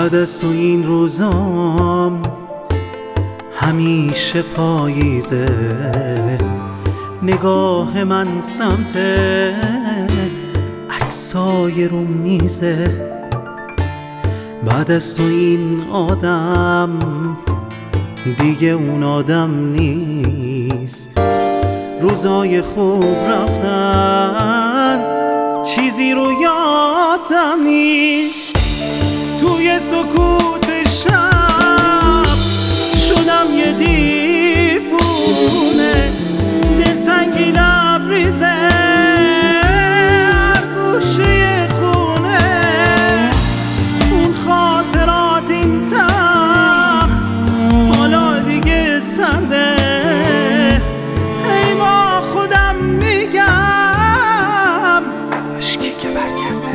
بعد از تو این روزام همیشه پاییزه، نگاه من سمت عکسای رو میزه. بعد از تو این آدم دیگه اون آدم نیست، روزای خوب رفتن چیزی رو یادم نیست. توی سکوت شب شدم یه دیوونه، دلتنگی لبریزه هر گوشه خونه. اون خاطرات این تخت حالا دیگه سرده، هی با خودم میگم کاشکی که برگرده،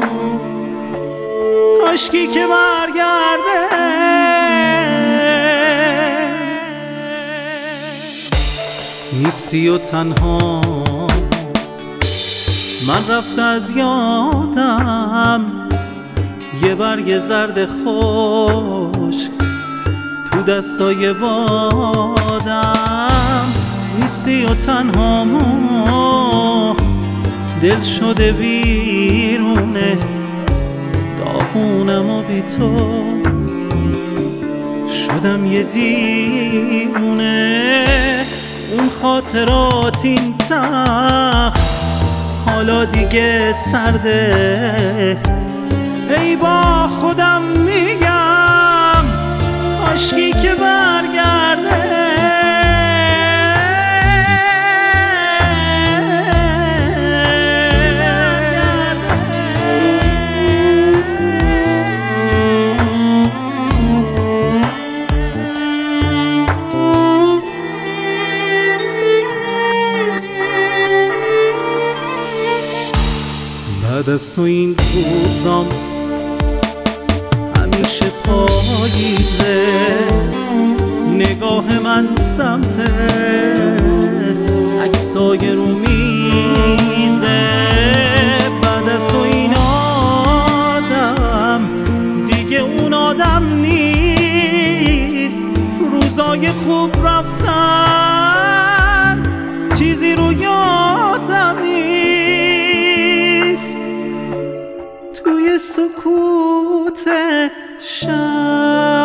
کاشکی که برگرده. نیستی و تنها من رفت از یادم، یه برگ زرد خشک تو دستای بادم. نیستی و تنها دل شده ویرونه، داغونم و بی تو شدم یه دیوونه. اون خاطرات این تخت حالا دیگه سرده، ای با خودم میگم کاشکی که برگرده. بعد از تو این روزام همیشه پاییزه، نگاه من سمت عکسای رو میزه. بعد از تو این آدم دیگه اون آدم نیست، روزای خوب رفتن چیزی رو یادم نیست. توی سکوت شب